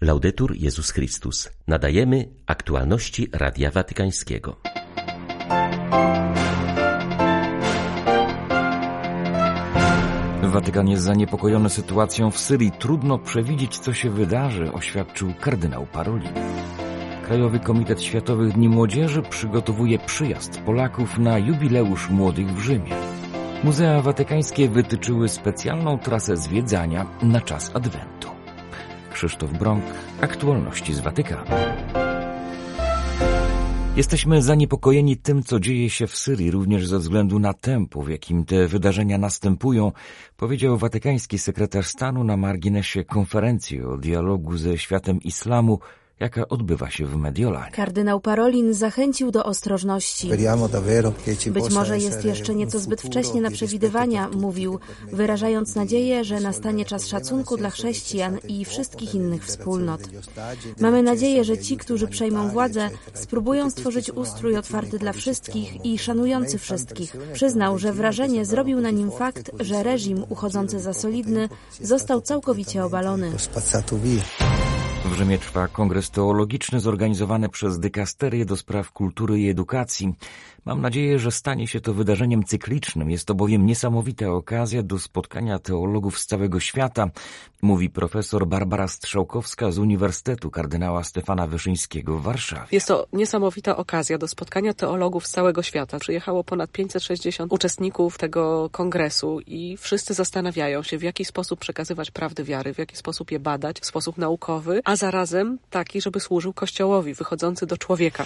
Laudetur Jezus Chrystus. Nadajemy aktualności Radia Watykańskiego. Watykan jest zaniepokojony sytuacją w Syrii. Trudno przewidzieć, co się wydarzy, oświadczył kardynał Parolin. Krajowy Komitet Światowych Dni Młodzieży przygotowuje przyjazd Polaków na jubileusz młodych w Rzymie. Muzea watykańskie wytyczyły specjalną trasę zwiedzania na czas Adwentu. Krzysztof Brąk, aktualności z Watykanu. Jesteśmy zaniepokojeni tym, co dzieje się w Syrii, również ze względu na tempo, w jakim te wydarzenia następują, powiedział watykański sekretarz stanu na marginesie konferencji o dialogu ze światem islamu, jaka odbywa się w Mediolanie. Kardynał Parolin zachęcił do ostrożności. Być może jest jeszcze nieco zbyt wcześnie na przewidywania, mówił, wyrażając nadzieję, że nastanie czas szacunku dla chrześcijan i wszystkich innych wspólnot. Mamy nadzieję, że ci, którzy przejmą władzę, spróbują stworzyć ustrój otwarty dla wszystkich i szanujący wszystkich. Przyznał, że wrażenie zrobił na nim fakt, że reżim uchodzący za solidny został całkowicie obalony. W Rzymie trwa kongres teologiczny zorganizowany przez dykasterię do spraw kultury i edukacji. Mam nadzieję, że stanie się to wydarzeniem cyklicznym. Jest to bowiem niesamowita okazja do spotkania teologów z całego świata, mówi profesor Barbara Strzałkowska z Uniwersytetu kardynała Stefana Wyszyńskiego w Warszawie. Jest to niesamowita okazja do spotkania teologów z całego świata. Przyjechało ponad 560 uczestników tego kongresu i wszyscy zastanawiają się, w jaki sposób przekazywać prawdy wiary, w jaki sposób je badać, w sposób naukowy, a zarazem taki, żeby służył Kościołowi, wychodzący do człowieka.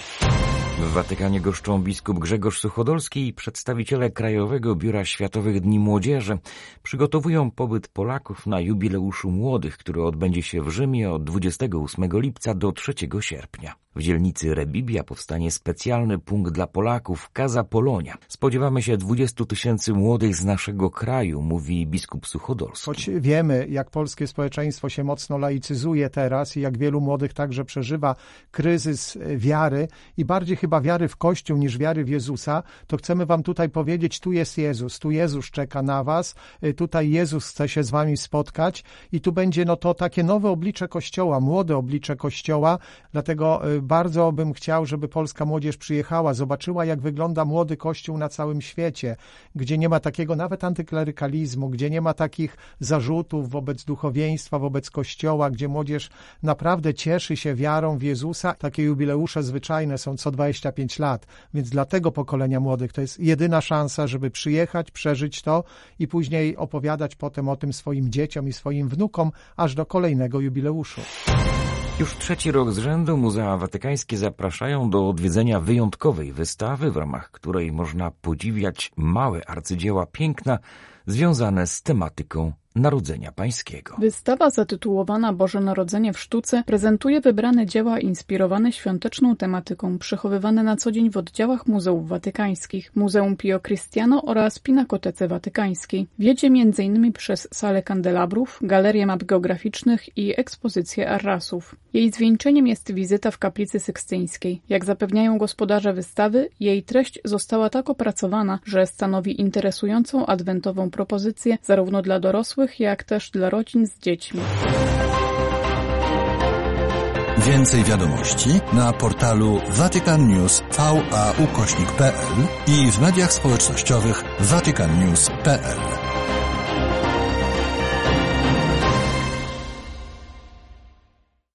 W Watykanie goszczą biskup Grzegorz Suchodolski i przedstawiciele Krajowego Biura Światowych Dni Młodzieży. Przygotowują pobyt Polaków na jubileuszu młodych, który odbędzie się w Rzymie od 28 lipca do 3 sierpnia. W dzielnicy Rebibbia powstanie specjalny punkt dla Polaków, Casa Polonia. Spodziewamy się 20 000 młodych z naszego kraju, mówi biskup Suchodolski. Choć wiemy, jak polskie społeczeństwo się mocno laicyzuje teraz i jak wielu młodych także przeżywa kryzys wiary i bardziej chyba wiary w Kościół niż wiary w Jezusa, to chcemy wam tutaj powiedzieć, tu jest Jezus, tu Jezus czeka na was, tutaj Jezus chce się z wami spotkać i tu będzie to takie nowe oblicze Kościoła, młode oblicze Kościoła, dlatego bardzo bym chciał, żeby polska młodzież przyjechała, zobaczyła, jak wygląda młody Kościół na całym świecie, gdzie nie ma takiego nawet antyklerykalizmu, gdzie nie ma takich zarzutów wobec duchowieństwa, wobec Kościoła, gdzie młodzież naprawdę cieszy się wiarą w Jezusa. Takie jubileusze zwyczajne są co 25 lat, więc dla tego pokolenia młodych to jest jedyna szansa, żeby przyjechać, przeżyć to i później opowiadać potem o tym swoim dzieciom i swoim wnukom, aż do kolejnego jubileuszu. Już 3. rok z rzędu Muzea Watykańskie zapraszają do odwiedzenia wyjątkowej wystawy, w ramach której można podziwiać małe arcydzieła piękna związane z tematyką Narodzenia Pańskiego. Wystawa zatytułowana Boże Narodzenie w sztuce prezentuje wybrane dzieła inspirowane świąteczną tematyką, przechowywane na co dzień w oddziałach muzeów watykańskich, Muzeum Pio Cristiano oraz Pinakotece Watykańskiej. Wiedzie m.in. przez salę kandelabrów, galerię map geograficznych i ekspozycję arrasów. Jej zwieńczeniem jest wizyta w kaplicy sykstyńskiej. Jak zapewniają gospodarze wystawy, jej treść została tak opracowana, że stanowi interesującą adwentową propozycję zarówno dla dorosłych, jak też dla rodzin z dziećmi. Więcej wiadomości na portalu vaticannews.va/pl i w mediach społecznościowych vaticannews.pl.